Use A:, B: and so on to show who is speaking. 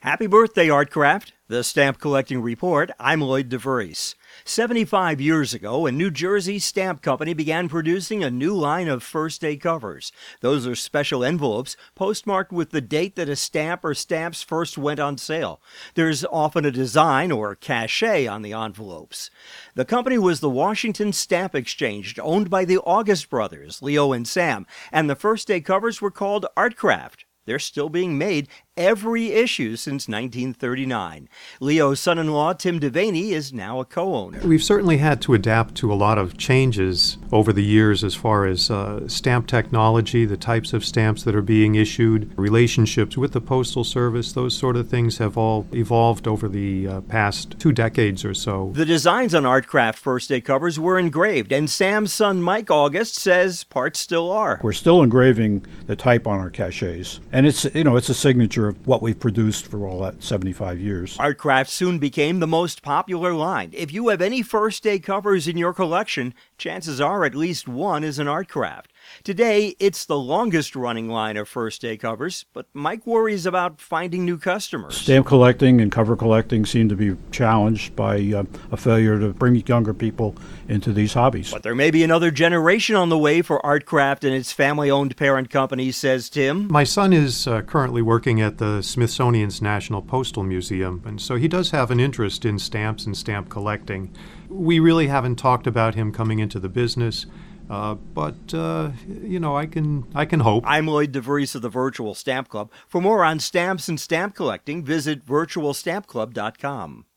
A: Happy birthday, Artcraft! The Stamp Collecting Report. I'm Lloyd DeVries. 75 years ago, a New Jersey stamp company began producing a new line of First Day covers. Those are special envelopes postmarked with the date that a stamp or stamps first went on sale. There's often a design or cachet on the envelopes. The company was the Washington Stamp Exchange, owned by the August brothers, Leo and Sam, and the First Day covers were called Artcraft. They're still being made every issue since 1939. Leo's son-in-law, Tim Devaney, is now a co-owner.
B: We've certainly had to adapt to a lot of changes over the years as far as stamp technology, the types of stamps that are being issued, relationships with the Postal Service. Those sort of things have all evolved over the past 2 decades or so.
A: The designs on Artcraft First Day covers were engraved, and Sam's son, Mike August, says parts still are.
C: We're still engraving the type on our cachets, and it's a signature of what we've produced for all that 75 years.
A: Artcraft soon became the most popular line. If you have any First Day covers in your collection, chances are at least one is an Artcraft. Today, it's the longest-running line of First Day covers, but Mike worries about finding new customers.
C: Stamp collecting and cover collecting seem to be challenged by a failure to bring younger people into these hobbies.
A: But there may be another generation on the way for Artcraft and its family-owned parent company, says Tim.
B: My son is currently working at the Smithsonian's National Postal Museum, and so he does have an interest in stamps and stamp collecting. We really haven't talked about him coming into the business. But I can hope.
A: I'm Lloyd DeVries of the Virtual Stamp Club. For more on stamps and stamp collecting, visit virtualstampclub.com.